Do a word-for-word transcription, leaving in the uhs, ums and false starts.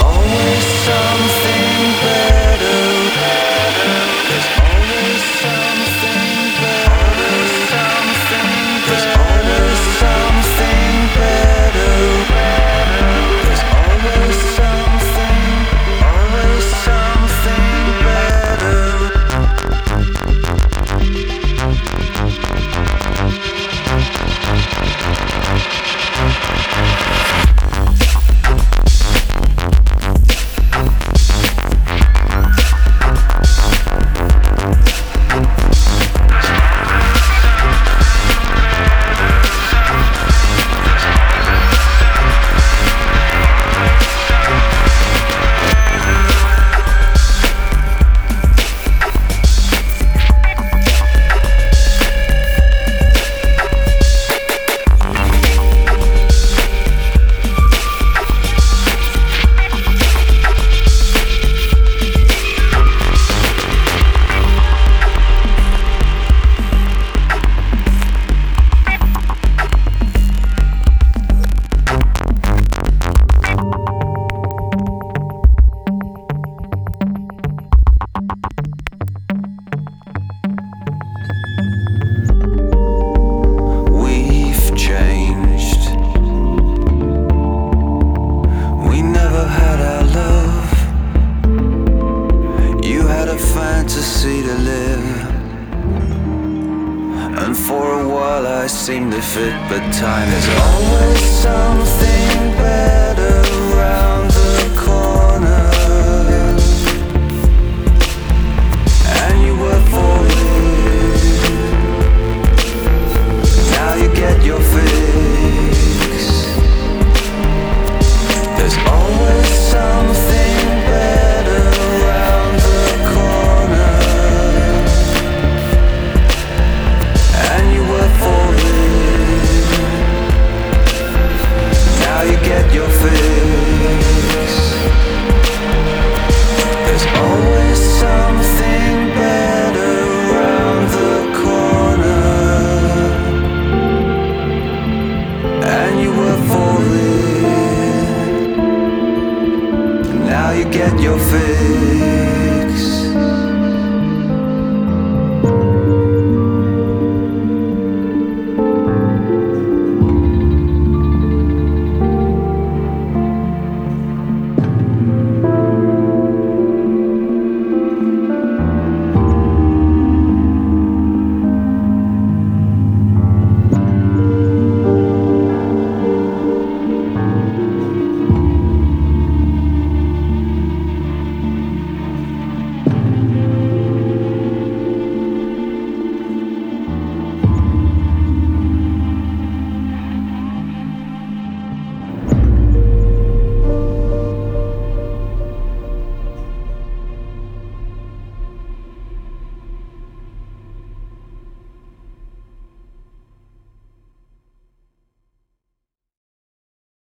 always something better. There's always something better. There's always something better. There's always something, always something better. Fantasy to live, and for a while I seem to fit, but time is always something better round the corner, and you work for it. Now you get your fix. There's always something better round the corner, and you work for it. Now you get your fix. There's always something better round the corner, and you work for it. Now you get your fix.